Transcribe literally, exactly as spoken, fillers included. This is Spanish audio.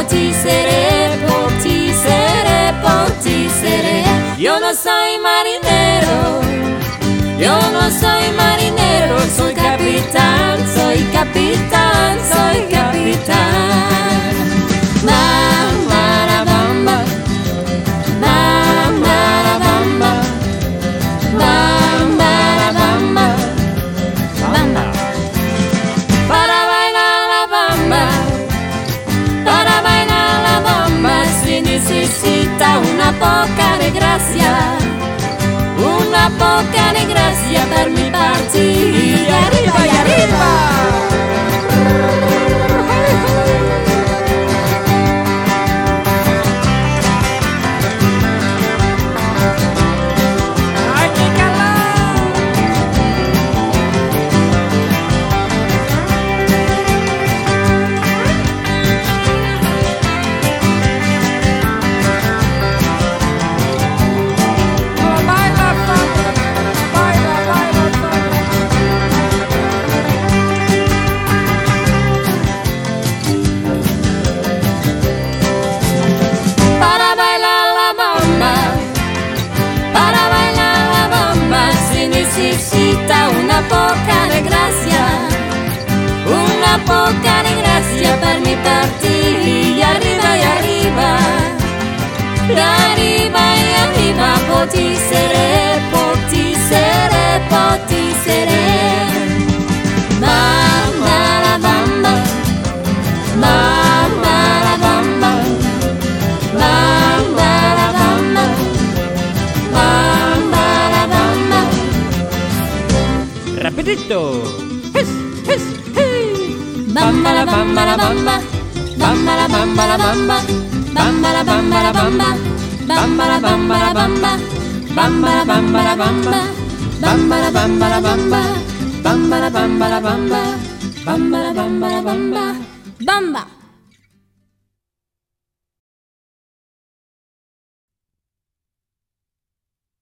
por ti seré, por ti seré, por ti seré. Yo no soy marinero, yo no soy marinero, soy capitán, soy capitán, soy capitán. Bamba la bamba, bamba la bamba, bamba la bamba, bamba. Para bailar la bamba, para bailar la bamba se necesita una poca de gracia, una poca de gracia per mi partir. Y arriba y arriba. ¡Ay, qué calor! Baila, baila, baila, para bailar la bamba, para bailar la bamba se necesita una poca de gracia, una poca de gracia per mi partir. Y arriba y arriba, y arriba y arriba, por ti seré, por ti seré, por ti seré. Bamba la bamba, bamba la bamba, bamba la bamba, bamba la bamba. Rapidito. ¡Hes, hes, hey! Bamba la bamba la bamba, bamba la bamba la bamba, bamba la bamba la bamba, bamba la bamba la bamba, bamba la bamba la bamba, bamba la bamba la bamba, bamba la bamba la bamba, bamba la bamba la bamba, bamba.